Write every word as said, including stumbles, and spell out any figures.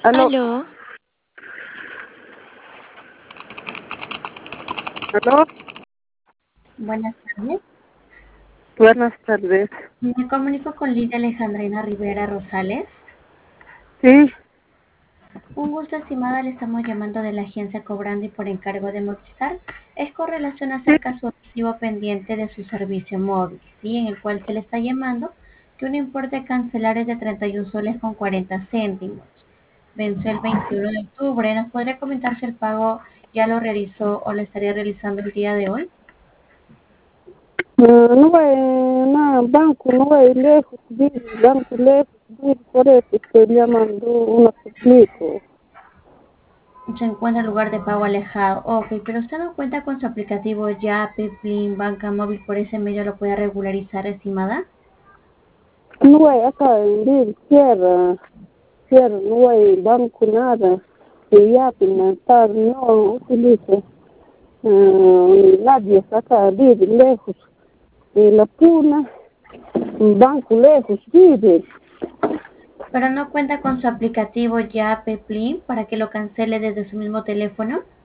Aló, Aló, aló, Buenas tardes. buenas tardes. Me comunico con Lidia Alejandrina Rivera Rosales. Sí, Un gusto, estimada. Le estamos llamando de la agencia Cobrando y por encargo de Movistar. Es con relación sí, acerca de su recibo pendiente de su servicio móvil, ¿sí? En el cual se le está llamando que un importe a cancelar es de treinta y un soles con cuarenta céntimos. Venció el veintiuno de octubre. ¿Nos podría comentar si el pago ya lo realizó o lo estaría realizando el día de hoy? ah, no voy a banco, no voy lejos, vive, banco lejos, vive, por eso estoy llamando una suplico. Se encuentra en lugar de pago alejado. Ok, pero usted no cuenta con su aplicativo Yape, Plin, Banca Móvil, por ese medio lo puede regularizar, estimada. No voy acá en Vir, cierra, cierra, no voy banco nada. Y ya, pintar, no utilice. ah, nadie acá, vive lejos. Y la puna, banco lejos, vive. Pero no cuenta con su aplicativo Yape, Plin, para que lo cancele desde su mismo teléfono.